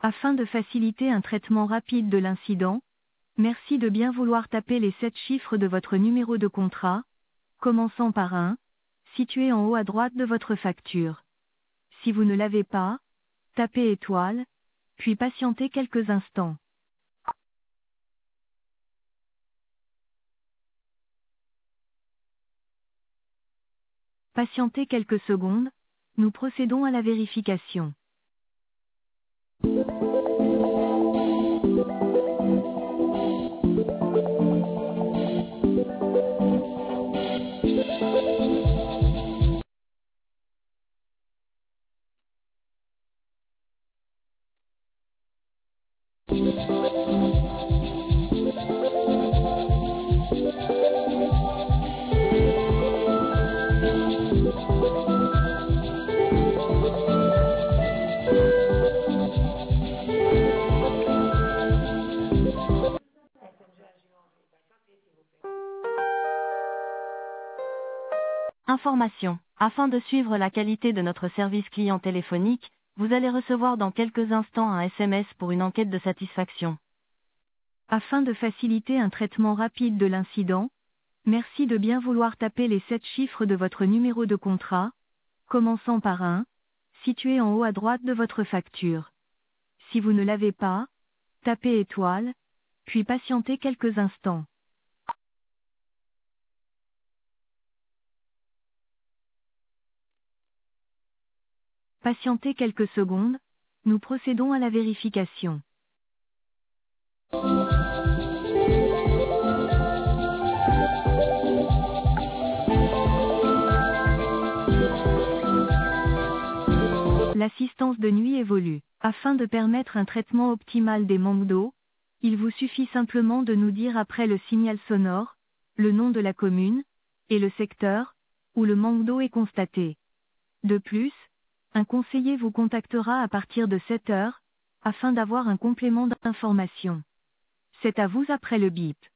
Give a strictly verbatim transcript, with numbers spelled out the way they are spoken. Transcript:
Afin de faciliter un traitement rapide de l'incident, merci de bien vouloir taper les sept chiffres de votre numéro de contrat, commençant par un, situé en haut à droite de votre facture. Si vous ne l'avez pas, tapez étoile, puis patientez quelques instants. Patientez quelques secondes, nous procédons à la vérification. Information. Afin de suivre la qualité de notre service client téléphonique, vous allez recevoir dans quelques instants un S M S pour une enquête de satisfaction. Afin de faciliter un traitement rapide de l'incident, merci de bien vouloir taper les sept chiffres de votre numéro de contrat, commençant par un, situé en haut à droite de votre facture. Si vous ne l'avez pas, tapez étoile, puis patientez quelques instants. Patientez quelques secondes, nous procédons à la vérification. L'assistance de nuit évolue. Afin de permettre un traitement optimal des manques d'eau, il vous suffit simplement de nous dire après le signal sonore, le nom de la commune, et le secteur, où le manque d'eau est constaté. De plus, un conseiller vous contactera à partir de sept heures, afin d'avoir un complément d'information. C'est à vous après le bip.